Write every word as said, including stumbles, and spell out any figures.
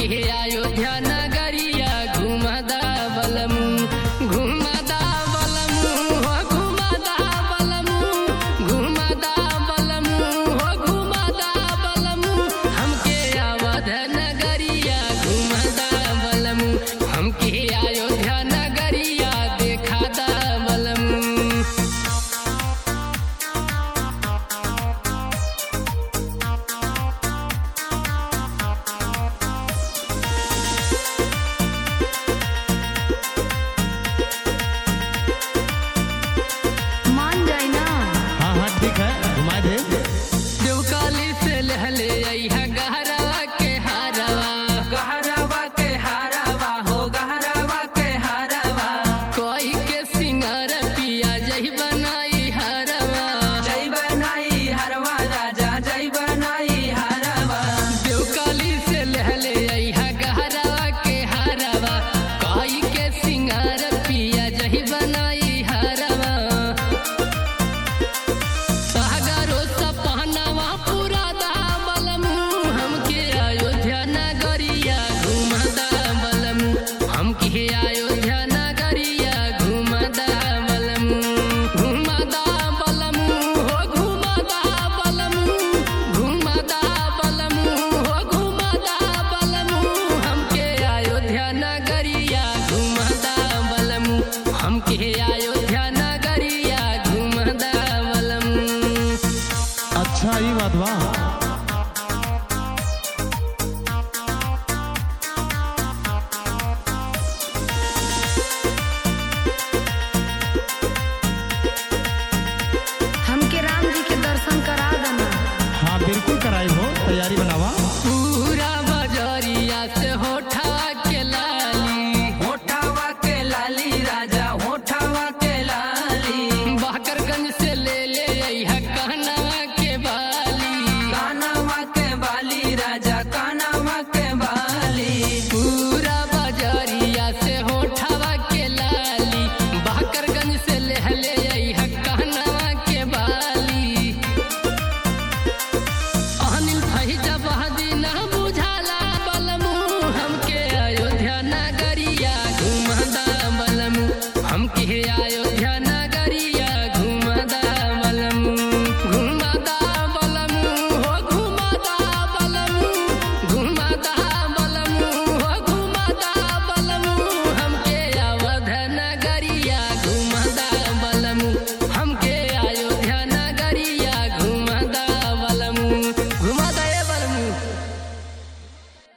अयोध्या नगरिया घुमदा बलमु घुमदा बलमु हो घुमदा बलमु घुमदा बलमु हो घुमदा बलमु हमके अवध नगरिया घुमदा बलमु हमके अयोध्या नगरिया देखादा बलमु। देवकाली से लहले अइहा गहरावा के हारवा गहरावा के हारवा हो गहरावा के हारवा कोई के सिंगार पिया जही बनाई हरवा जय बनाई हरवा राजा जय बनाई हरवा देवकाली से लहले अइहा गहरावा के हारवा कोई के सिंगार पिया जही बनाई हरवा सागरो सपहनावा पूरा दा बलमु हमके अयोध्या नगरिया घुमदा बलमु हमके अयोध्या नगरिया घुमदा बलमु घुमदा बलमु हो घुमदा बलमु घुमदा बलमु हो घुमदा बलमु हमके अयोध्या नगरिया घुमदा बलमु हमके अयोध्या नगरिया घुमदा बलमु। अच्छा ये बात बा। हमके राम जी के दर्शन करा देना। हाँ बिल्कुल कराई हो, तैयारी बनावा। पूरा बजरिया से होठा के लाली होठावा के लाली राजा होठावा के लाली बहकरगंज से ले ले अइहा कहनावा के बाली कानावा के बाली राजा कानावा के बाली पूरा बजरिया से होठावा के लाली बहकरगंज से ले ले अइहा कहनावा के बाली अनिल फैजा बहादी ना बुझाला बलमु हमके अयोध्या नगरिया घुमदा बलमु हमके अयोध्या